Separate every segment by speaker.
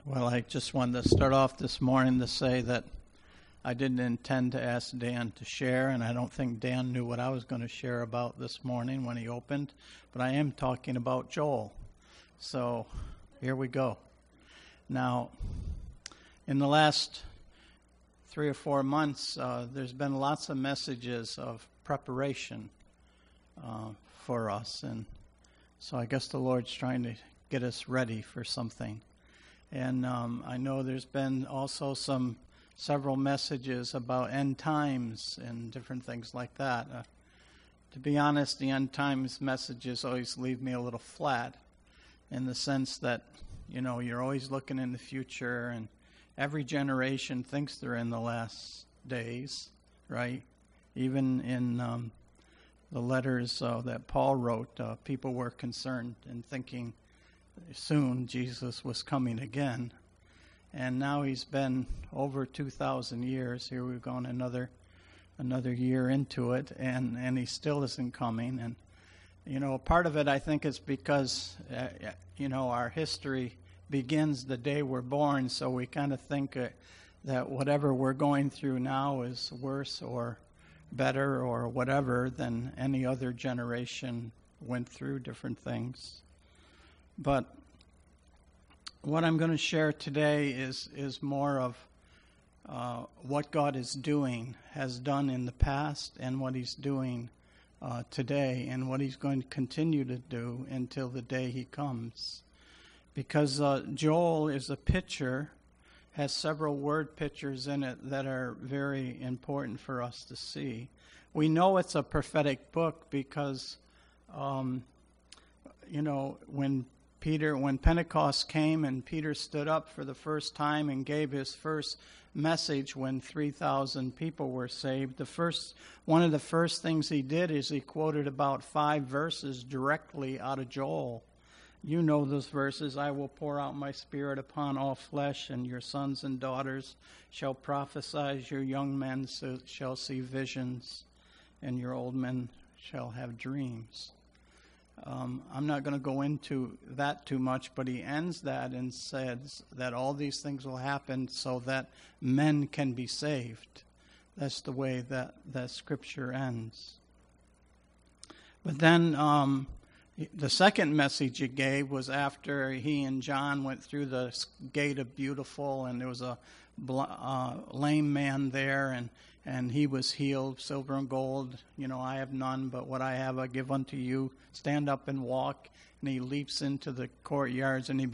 Speaker 1: Well, I just wanted to start off this morning to say that I didn't intend to ask Dan to share, and I don't think Dan knew what I was going to share about this morning when he opened, but I am talking about Joel. So here we go. Now, in the last 3 or 4 months, there's been lots of messages of preparation for us, and so I guess the Lord's trying to get us ready for something. And I know there's been also several messages about end times and different things like that. To be honest, the end times messages always leave me a little flat in the sense that, you know, you're always looking in the future, and every generation thinks they're in the last days, right? Even in the letters that Paul wrote, people were concerned and thinking soon Jesus was coming again. And now he's been over 2,000 years. Here we've gone another year into it, and he still isn't coming. And, you know, part of it I think is because, you know, our history begins the day we're born, so we kind of think that whatever we're going through now is worse or better or whatever than any other generation went through different things. But what I'm going to share today is more of what God is doing, has done in the past, and what he's doing today, and what he's going to continue to do until the day he comes. Because Joel is a picture, has several word pictures in it that are very important for us to see. We know it's a prophetic book because, you know, when Pentecost came and Peter stood up for the first time and gave his first message when 3,000 people were saved, one of the first things he did is he quoted about 5 verses directly out of Joel. You know those verses. I will pour out my spirit upon all flesh, and your sons and daughters shall prophesy, your young men shall see visions, and your old men shall have dreams. I'm not going to go into that too much, but he ends that and says that all these things will happen so that men can be saved. That's the way that scripture ends. But then the second message he gave was after he and John went through the gate of Beautiful, and there was a lame man there, and he was healed. Silver and gold, you know, I have none, but what I have I give unto you. Stand up and walk. And he leaps into the courtyards, and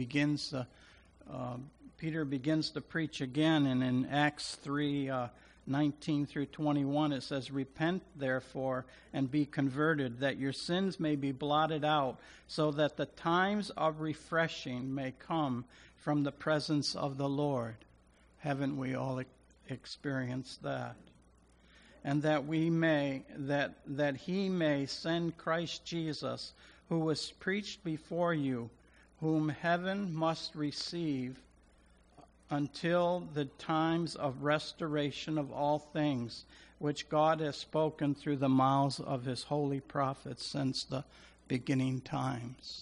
Speaker 1: Peter begins to preach again. And in Acts 3:19 through 21, it says, "Repent, therefore, and be converted, that your sins may be blotted out, so that the times of refreshing may come from the presence of the Lord." Haven't we all experienced that? And that that he may send Christ Jesus, who was preached before you, whom heaven must receive until the times of restoration of all things, which God has spoken through the mouths of his holy prophets since the beginning times.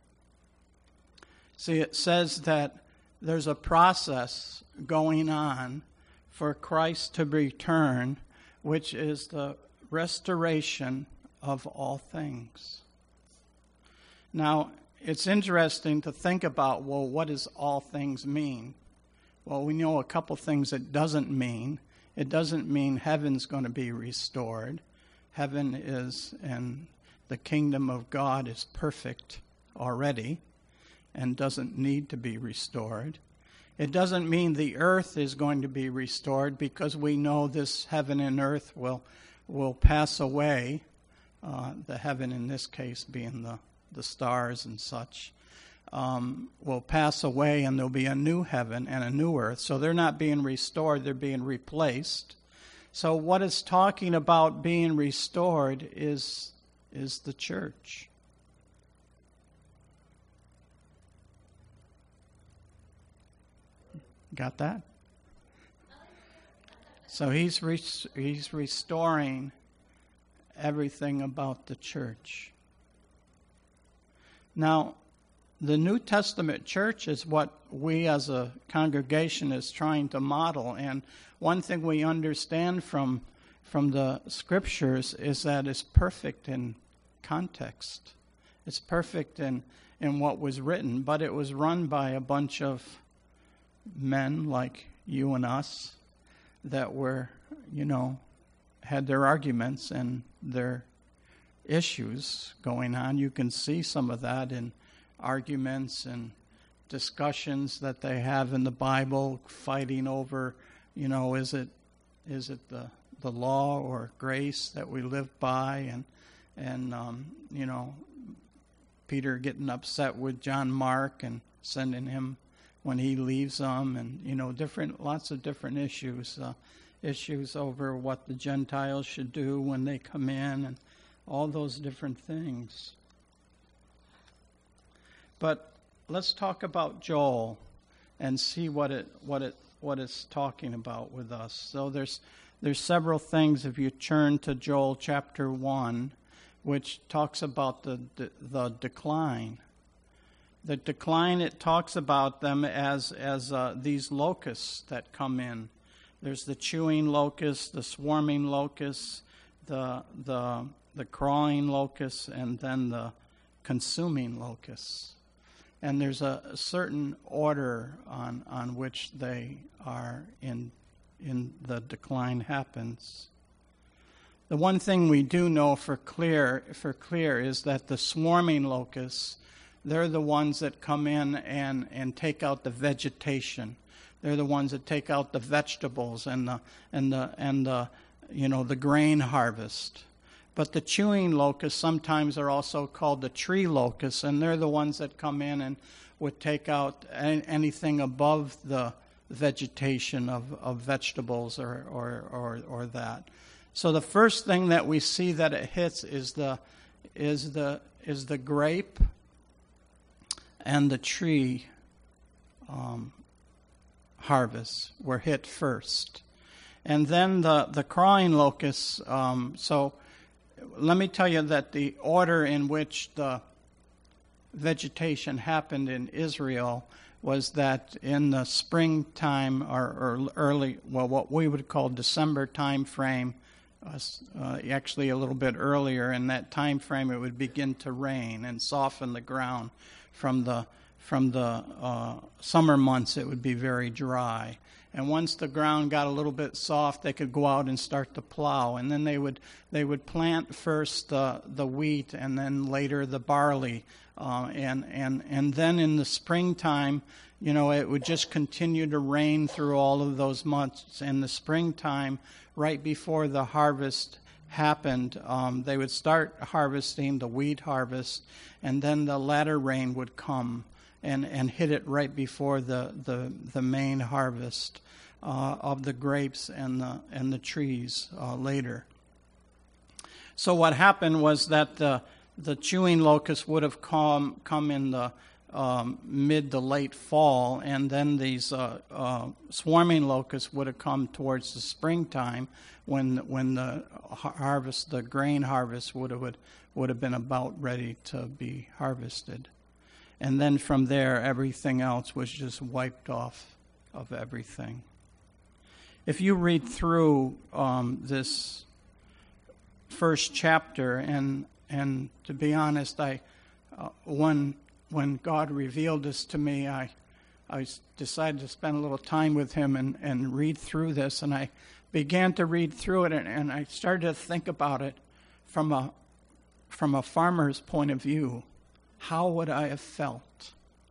Speaker 1: See, it says that there's a process going on for Christ to return, which is the restoration of all things. Now, it's interesting to think about, well, what does all things mean? Well, we know a couple things it doesn't mean. It doesn't mean heaven's going to be restored. Heaven is, and the kingdom of God is perfect already and doesn't need to be restored. It doesn't mean the earth is going to be restored, because we know this heaven and earth will pass away. The heaven in this case being the stars and such, will pass away, and there'll be a new heaven and a new earth. So they're not being restored, they're being replaced. So what it's talking about being restored is the church. Got that? So he's restoring everything about the church. Now, the New Testament church is what we as a congregation is trying to model. And one thing we understand from the scriptures is that it's perfect in context. It's perfect in what was written, but it was run by a bunch of men like you and us that were, had their arguments and their issues going on. You can see some of that in arguments and discussions that they have in the Bible, fighting over, is it the law or grace that we live by, and Peter getting upset with John Mark and sending him when he leaves them, and lots of different issues over what the Gentiles should do when they come in, and all those different things. But let's talk about Joel and see what it's talking about with us. So there's several things. If you turn to Joel chapter 1, which talks about the decline. The decline, it talks about them as these locusts that come in. There's the chewing locust, the swarming locust, the crawling locust, and then the consuming locusts. And there's a certain order on which they are in the decline happens. The one thing we do know for clear is that the swarming locusts, they're the ones that come in and take out the vegetation. They're the ones that take out the vegetables and the grain harvest. But the chewing locusts sometimes are also called the tree locusts, and they're the ones that come in and would take out anything above the vegetation of vegetables or that. So the first thing that we see that it hits is the grape and the tree harvests were hit first, and then the crawling locusts. So let me tell you that the order in which the vegetation happened in Israel was that in the springtime or early, what we would call December time frame, actually a little bit earlier in that time frame, it would begin to rain and soften the ground. From the summer months, it would be very dry. And once the ground got a little bit soft, they could go out and start to plow. And then they would plant first the wheat, and then later the barley. And then in the springtime, it would just continue to rain through all of those months. In the springtime, right before the harvest happened, they would start harvesting the wheat harvest, and then the latter rain would come and hit it right before the main harvest of the grapes and the trees later. So what happened was that the chewing locust would have come in the mid to late fall, and then these swarming locusts would have come towards the springtime when the harvest, the grain harvest, would have been about ready to be harvested. And then from there, everything else was just wiped off of everything. If you read through this first chapter, and to be honest, when God revealed this to me, I decided to spend a little time with him and read through this, and I began to read through it, and I started to think about it from a farmer's point of view. How would I have felt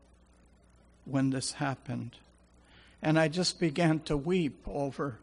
Speaker 1: when this happened? And I just began to weep over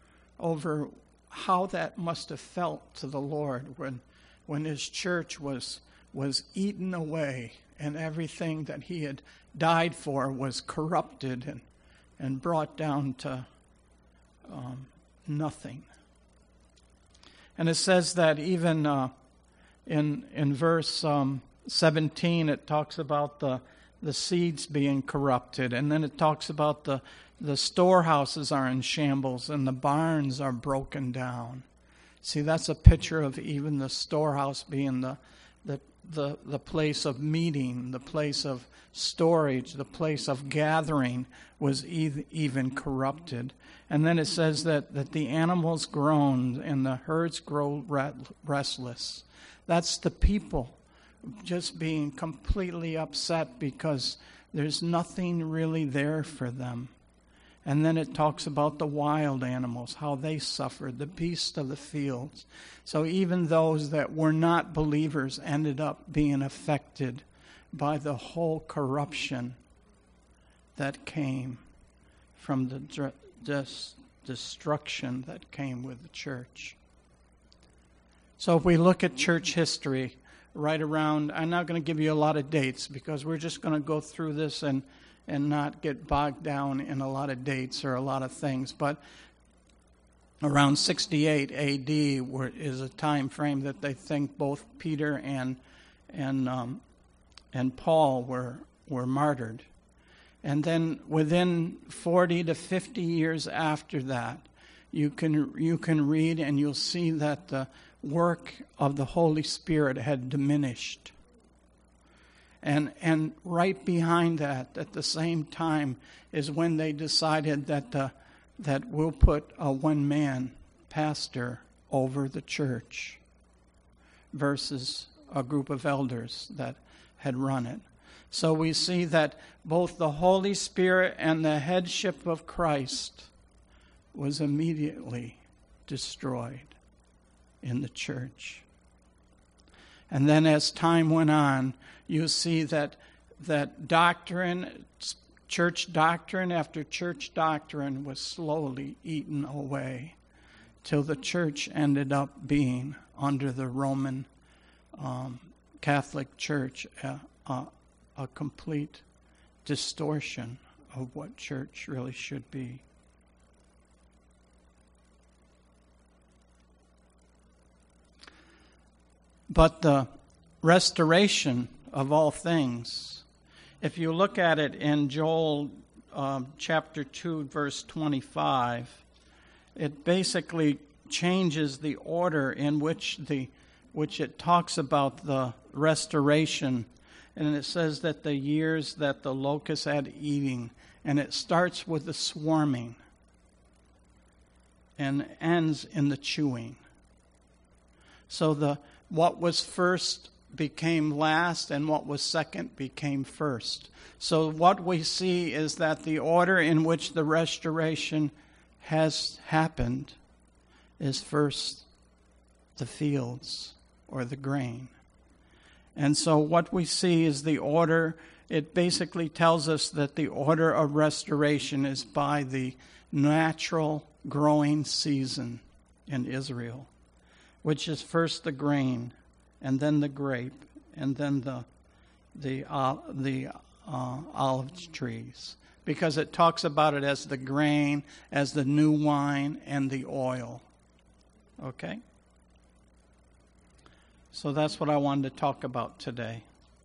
Speaker 1: how that must have felt to the Lord when his church was eaten away and everything that he had died for was corrupted and brought down to nothing. And it says that even in verse 17, it talks about the seeds being corrupted, and then it talks about the storehouses are in shambles and the barns are broken down. See, that's a picture of even the storehouse being the place of meeting, the place of storage, the place of gathering was even corrupted. And then it says that the animals groan and the herds grow restless. That's the people just being completely upset because there's nothing really there for them. And then it talks about the wild animals, how they suffered, the beasts of the fields. So even those that were not believers ended up being affected by the whole corruption that came from the destruction that came with the church. So if we look at church history, right around, I'm not going to give you a lot of dates because we're just going to go through this and not get bogged down in a lot of dates or a lot of things. But around 68 A.D. is a time frame that they think both Peter and Paul were martyred. And then within 40 to 50 years after that, you can read and you'll see that the work of the Holy Spirit had diminished. And right behind that, at the same time, is when they decided that we'll put a one-man pastor over the church versus a group of elders that had run it. So we see that both the Holy Spirit and the headship of Christ was immediately destroyed in the church. And then as time went on, you see that doctrine, church doctrine after church doctrine was slowly eaten away till the church ended up being under the Roman Catholic Church, a complete distortion of what church really should be. But the restoration of all things, if you look at it in Joel chapter 2, verse 25, it basically changes the order in which it talks about the restoration. And it says that the years that the locust had eating, and it starts with the swarming and ends in the chewing. So what was first became last, and what was second became first. So what we see is that the order in which the restoration has happened is first the fields or the grain. And so what we see is the order. It basically tells us that the order of restoration is by the natural growing season in Israel, which is first the grain, and then the grape, and then the olive trees, because it talks about it as the grain, as the new wine, and the oil. Okay? So that's what I wanted to talk about today.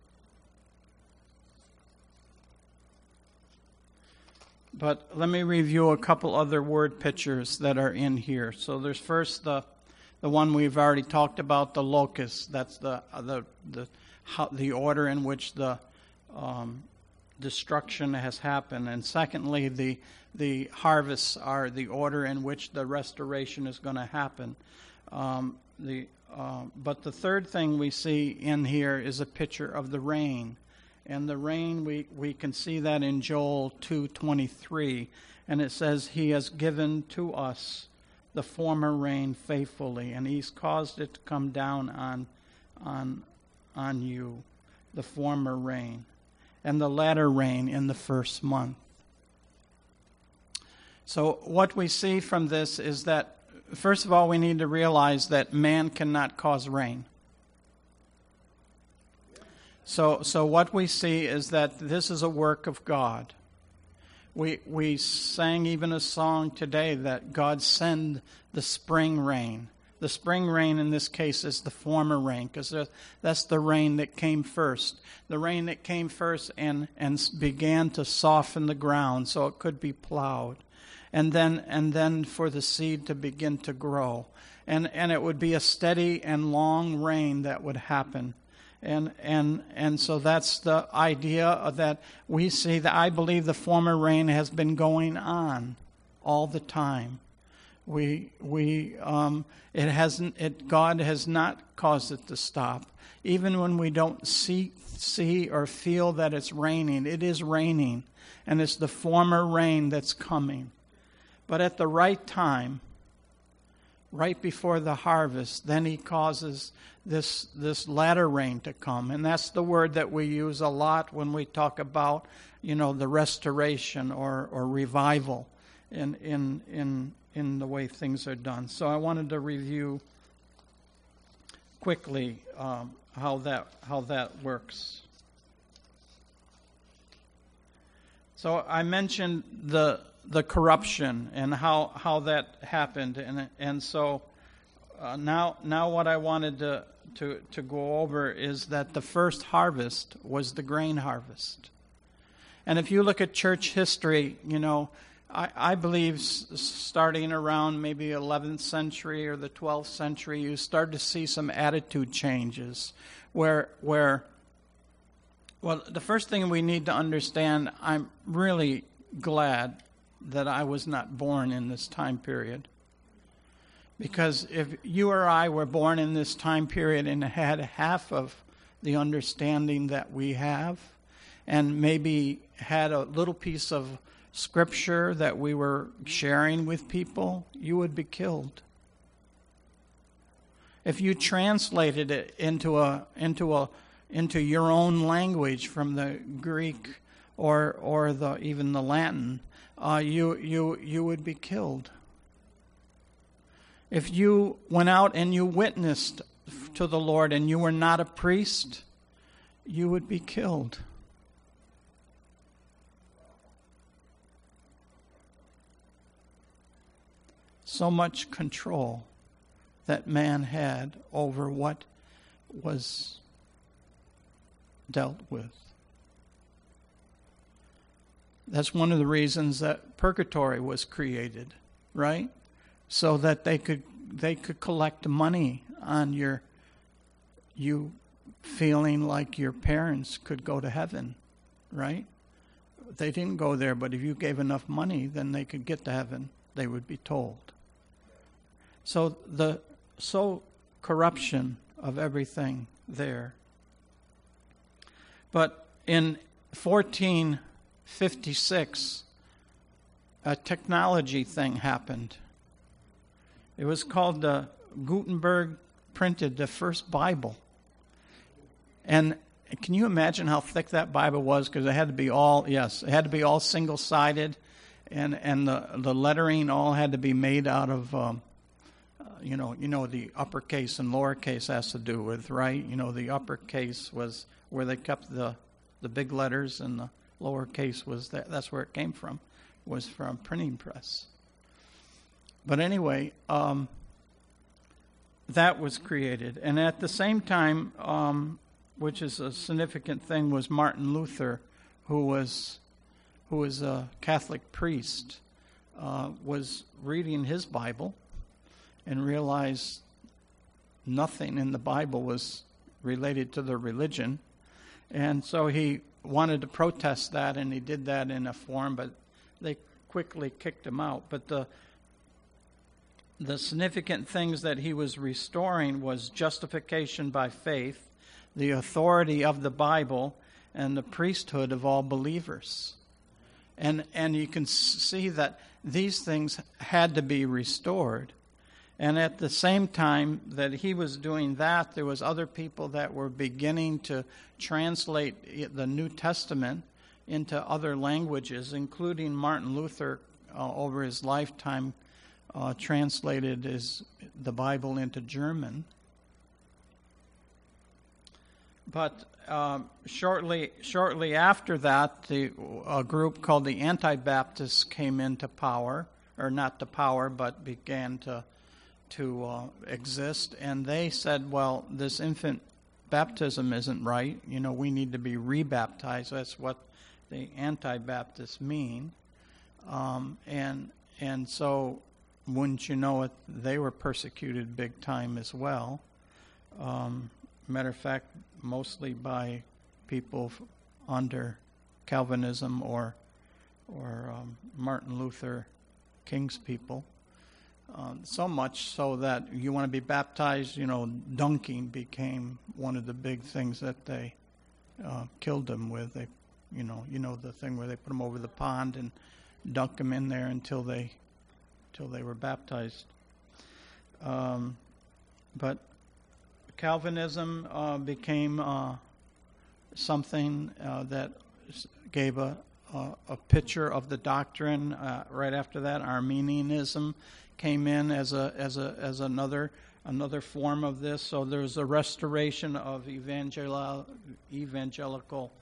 Speaker 1: But let me review a couple other word pictures that are in here. So there's first the one we've already talked about, the locust. That's the order in which the destruction has happened. And secondly, the harvests are the order in which the restoration is going to happen. But the third thing we see in here is a picture of the rain. And the rain, we can see that in Joel 2:23. And it says, He has given to us the former rain faithfully, and He's caused it to come down on you, the former rain, and the latter rain in the first month. So what we see from this is that, first of all, we need to realize that man cannot cause rain. So what we see is that this is a work of God. We sang even a song today that God send the spring rain. The spring rain in this case is the former rain, because that's the rain that came first. The rain that came first and began to soften the ground so it could be plowed. And then for the seed to begin to grow. And it would be a steady and long rain that would happen. And so that's the idea that we see that I believe the former rain has been going on all the time. God has not caused it to stop. Even when we don't see or feel that it's raining, it is raining, and it's the former rain that's coming. But at the right time, right before the harvest, then he causes this latter rain to come. And that's the word that we use a lot when we talk about, the restoration or revival in the way things are done. So I wanted to review quickly how that works. So I mentioned the corruption and how that happened, and so now what I wanted to go over is that the first harvest was the grain harvest. And if you look at church history, I believe starting around maybe 11th century or the 12th century, you start to see some attitude changes where the first thing we need to understand, I'm really glad that I was not born in this time period. Because if you or I were born in this time period and had half of the understanding that we have, and maybe had a little piece of scripture that we were sharing with people, you would be killed. If you translated it into your own language from the Greek or even the Latin, you would be killed. If you went out and you witnessed to the Lord and you were not a priest, you would be killed. So much control that man had over what was dealt with. That's one of the reasons that purgatory was created, right? So that they could collect money on you feeling like your parents could go to heaven, right? They didn't go there, but if you gave enough money, then they could get to heaven, they would be told. So the corruption of everything there. But in 1456, a technology thing happened. It was called Gutenberg printed the first Bible. And can you imagine how thick that Bible was? Because it had to be all single-sided, and the lettering all had to be made out of, the uppercase and lowercase has to do with, right? The uppercase was where they kept the big letters, and the lowercase was that's where it came from, was from printing press. But anyway, that was created. And at the same time, which is a significant thing, was Martin Luther, who was a Catholic priest, was reading his Bible and realized nothing in the Bible was related to the religion. And so he wanted to protest that, and he did that in a form, but they quickly kicked him out. But the significant things that he was restoring was justification by faith, the authority of the Bible, and the priesthood of all believers. And you can see that these things had to be restored. And at the same time that he was doing that, there was other people that were beginning to translate the New Testament into other languages, including Martin Luther over his lifetime translated the Bible into German. But shortly after that, a group called the Anti-Baptists came into power, or not to power, but began to exist, and they said, well, this infant baptism isn't right. We need to be rebaptized. That's what the Anti-Baptists mean. And so, wouldn't you know it, they were persecuted big time as well. matter of fact, mostly by people under Calvinism or Martin Luther King's people. So much so that you want to be baptized, dunking became one of the big things that they killed them with. They, the thing where they put them over the pond and dunk them in there until they were baptized. But Calvinism became something that gave a picture of the doctrine. Right after that, Arminianism came in as another form of this. So there's a restoration of evangelical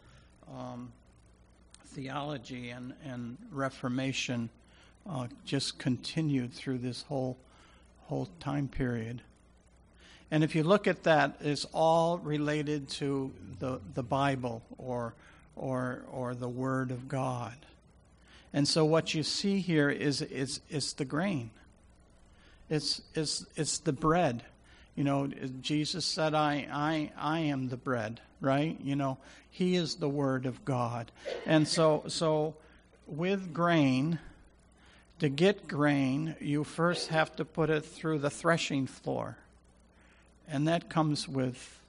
Speaker 1: theology, and Reformation just continued through this whole time period. And if you look at that, it's all related to the Bible or the Word of God. And so what you see here is the grain. It's the bread. Jesus said, I am the bread, right? He is the Word of God. And so with grain, to get grain, you first have to put it through the threshing floor. And that comes with,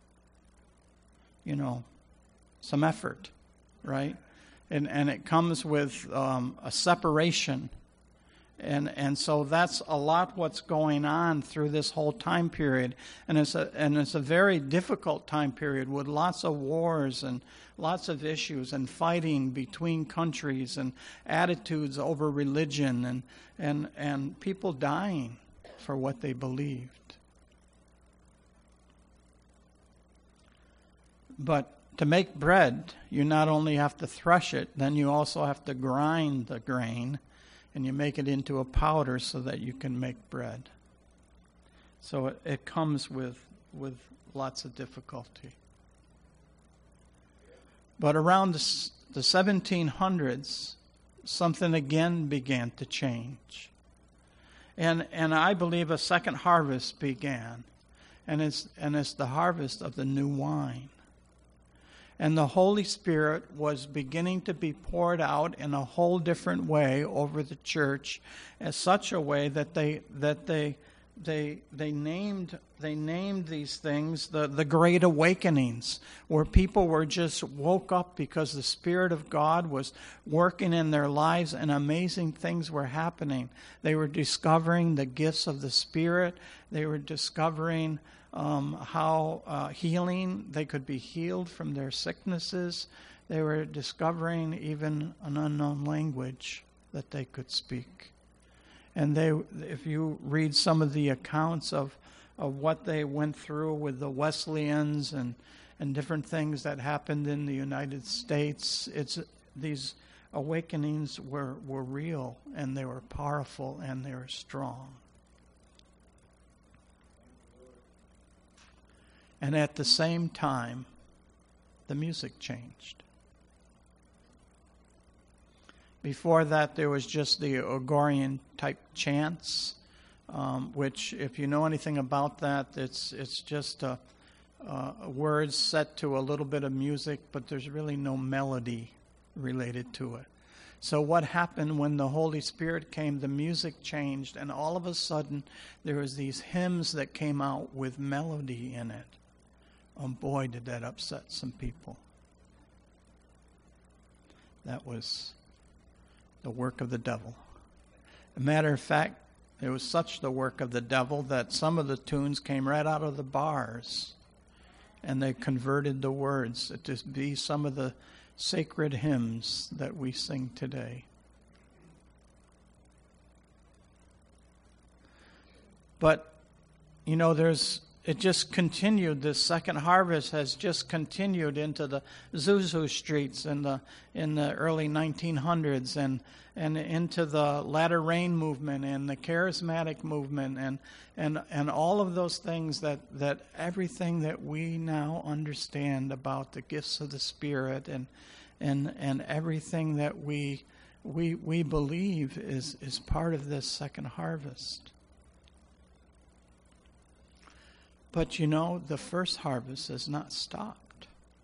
Speaker 1: some effort, right? And it comes with a separation. And so that's a lot what's going on through this whole time period. And it's a very difficult time period with lots of wars and lots of issues and fighting between countries and attitudes over religion and people dying for what they believed. But to make bread, you not only have to thresh it, then you also have to grind the grain, and you make it into a powder so that you can make bread. So it comes with lots of difficulty. But around the 1700s, something again began to change. And I believe a second harvest began. And it's the harvest of the new wine. And the Holy Spirit was beginning to be poured out in a whole different way over the church, in such a way that they named these things the Great Awakenings, where people were just woke up because the Spirit of God was working in their lives and amazing things were happening. They were discovering the gifts of the Spirit. They were discovering how healing, they could be healed from their sicknesses. They were discovering even an unknown language that they could speak. And if you read some of the accounts of what they went through with the Wesleyans and different things that happened in the United States, these awakenings were real, and they were powerful, and they were strong. And at the same time, the music changed. Before that, there was just the Gregorian-type chants, which, if you know anything about that, it's just words set to a little bit of music, but there's really no melody related to it. So what happened when the Holy Spirit came, the music changed, and all of a sudden, there was these hymns that came out with melody in it. Oh boy, did that upset some people. That was the work of the devil. As a matter of fact, it was such the work of the devil that some of the tunes came right out of the bars, and they converted the words to be some of the sacred hymns that we sing today. But, it just continued. This second harvest has just continued into the Zuzu streets in the early 1900s and into the latter rain movement and the charismatic movement and all of those things that everything that we now understand about the gifts of the Spirit and everything that we believe is part of this second harvest. But you know, the first harvest has not stopped.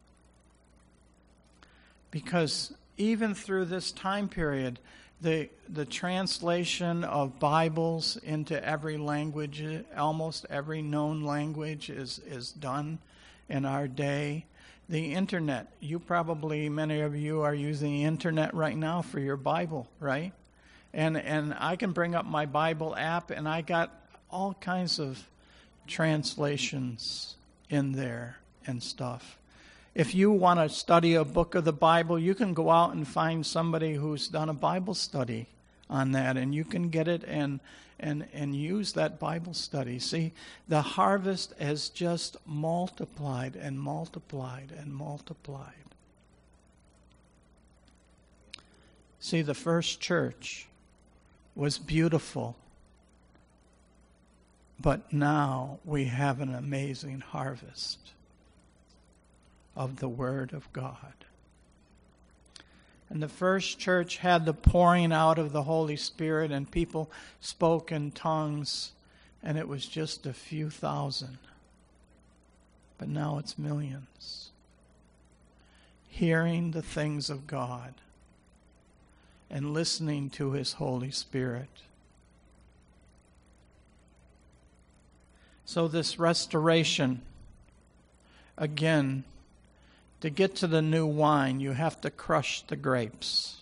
Speaker 1: Because even through this time period, the translation of Bibles into every language, almost every known language is done in our day. The internet, many of you are using the internet right now for your Bible, right? And I can bring up my Bible app, and I got all kinds of translations in there and stuff. If you want to study a book of the Bible, you can go out and find somebody who's done a Bible study on that, and you can get it and use that Bible study. See, the harvest has just multiplied and multiplied and multiplied. See, the first church was beautiful, but now we have an amazing harvest of the Word of God. And the first church had the pouring out of the Holy Spirit, and people spoke in tongues, and it was just a few thousand. But now it's millions. Hearing the things of God and listening to His Holy Spirit. So this restoration, again, to get to the new wine, you have to crush the grapes.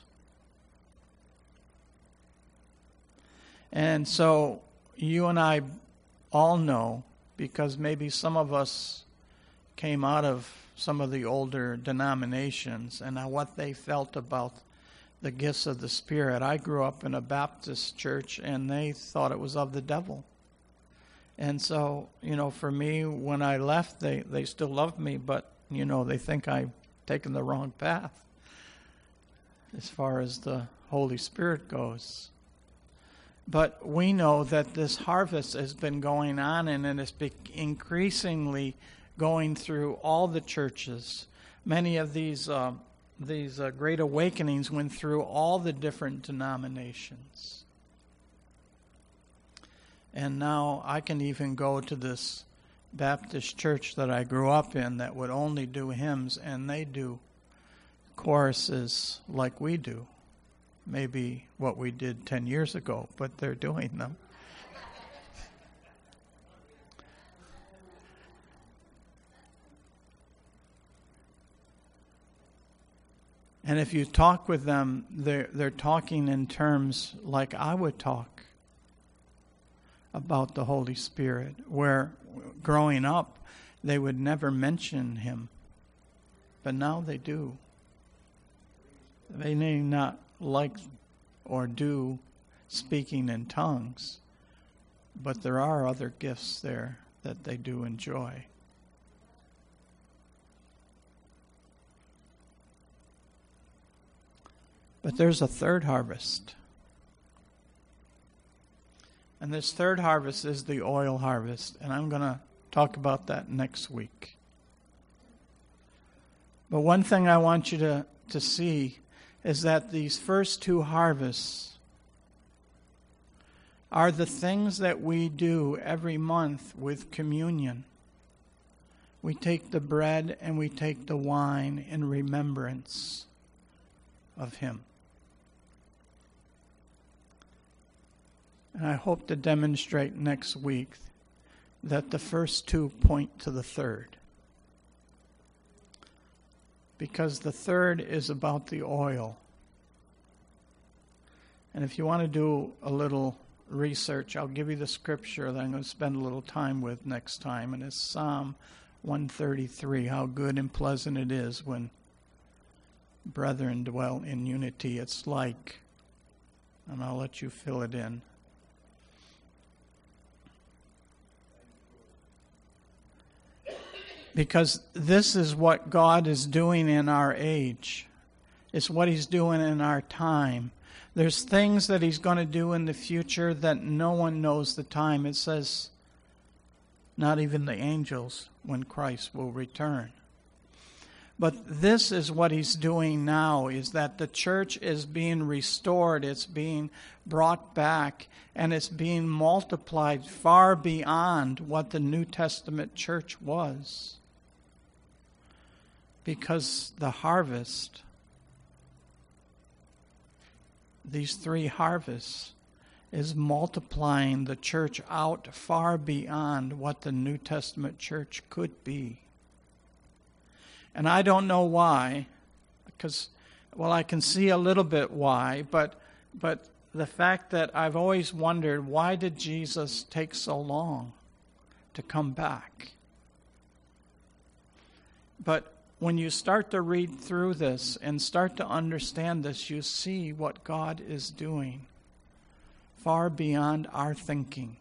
Speaker 1: And so you and I all know, because maybe some of us came out of some of the older denominations and what they felt about the gifts of the Spirit. I grew up in a Baptist church, and they thought it was of the devil. And so, for me, when I left, they still loved me, but they think I've taken the wrong path as far as the Holy Spirit goes. But we know that this harvest has been going on, and it's increasingly going through all the churches. Many of these great awakenings went through all the different denominations. And now I can even go to this Baptist church that I grew up in that would only do hymns, and they do choruses like we do. Maybe what we did 10 years ago, but they're doing them. And if you talk with them, they're talking in terms like I would talk about the Holy Spirit, where growing up they would never mention Him, but now they do. They may not like or do speaking in tongues, but there are other gifts there that they do enjoy. But there's a third harvest. And this third harvest is the oil harvest. And I'm going to talk about that next week. But one thing I want you to see is that these first two harvests are the things that we do every month with communion. We take the bread and we take the wine in remembrance of Him. And I hope to demonstrate next week that the first two point to the third. Because the third is about the oil. And if you want to do a little research, I'll give you the scripture that I'm going to spend a little time with next time. And it's Psalm 133, how good and pleasant it is when brethren dwell in unity. It's like, and I'll let you fill it in. Because this is what God is doing in our age. It's what He's doing in our time. There's things that He's going to do in the future that no one knows the time. It says, not even the angels, when Christ will return. But this is what he's doing now, is that the church is being restored, it's being brought back, and it's being multiplied far beyond what the New Testament church was. Because the harvest, these 3 harvests, is multiplying the church out far beyond what the New Testament church could be. And I don't know why, because, well, I can see a little bit why, but the fact that I've always wondered, why did Jesus take so long to come back? But when you start to read through this and start to understand this, you see what God is doing far beyond our thinking.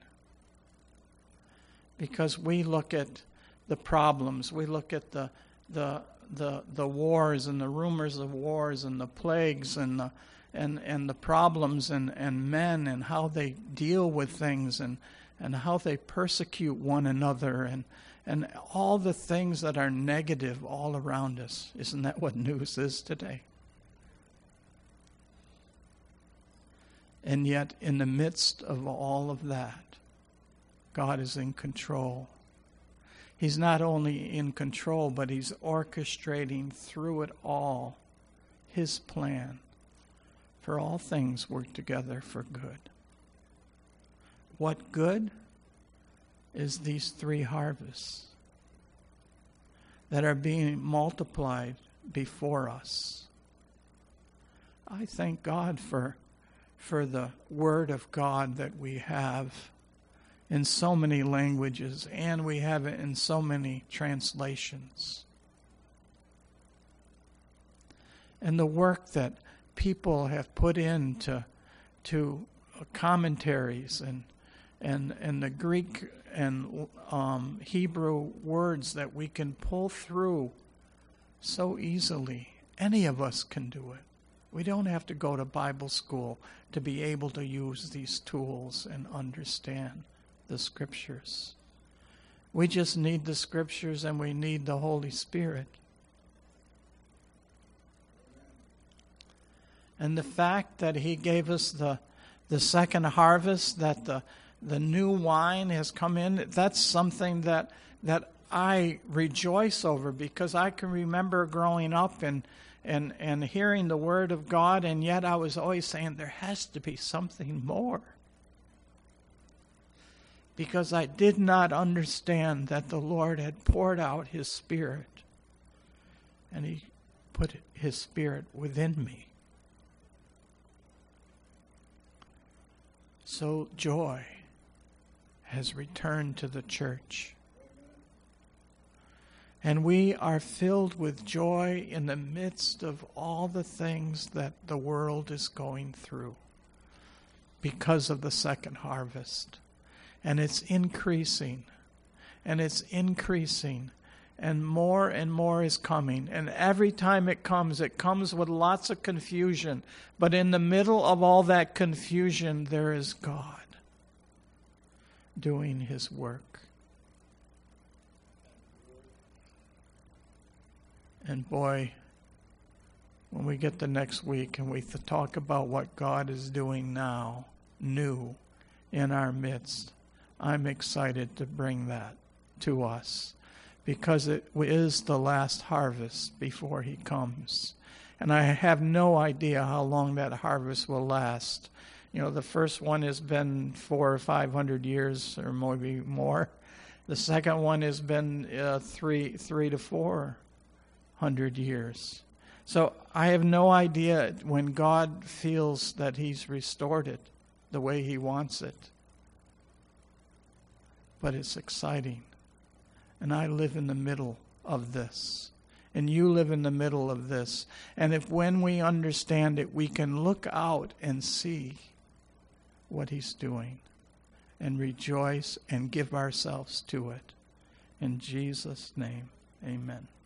Speaker 1: Because we look at the problems, we look at the wars and the rumors of wars and the plagues and the problems and men and how they deal with things and how they persecute one another and all the things that are negative all around us. Isn't that what news is today? And yet, in the midst of all of that, God is in control. He's not only in control, but he's orchestrating through it all his plan. For all things work together for good. What good is these 3 harvests that are being multiplied before us? I thank God for the Word of God that we have in so many languages, and we have it in so many translations. And the work that people have put into commentaries and the Greek and Hebrew words that we can pull through so easily. Any of us can do it. We don't have to go to Bible school to be able to use these tools and understand the Scriptures. We just need the Scriptures and we need the Holy Spirit. And the fact that he gave us the second harvest, that the new wine has come in, that's something that I rejoice over, because I can remember growing up and hearing the Word of God, and yet I was always saying there has to be something more. Because I did not understand that the Lord had poured out his Spirit, and he put his Spirit within me. So joy has returned to the church. And we are filled with joy in the midst of all the things that the world is going through because of the second harvest. And it's increasing, and it's increasing, and more is coming. And every time it comes with lots of confusion. But in the middle of all that confusion, there is God doing his work. And boy, when we get to next week and we talk about what God is doing now, new, in our midst, I'm excited to bring that to us, because it is the last harvest before he comes. And I have no idea how long that harvest will last. You know, the first one has been 400 or 500 years, or maybe more. The second one has been 300 to 400 years. So I have no idea when God feels that he's restored it the way he wants it. But it's exciting. And I live in the middle of this. And you live in the middle of this. And if when we understand it, we can look out and see what he's doing and rejoice and give ourselves to it. In Jesus' name, amen.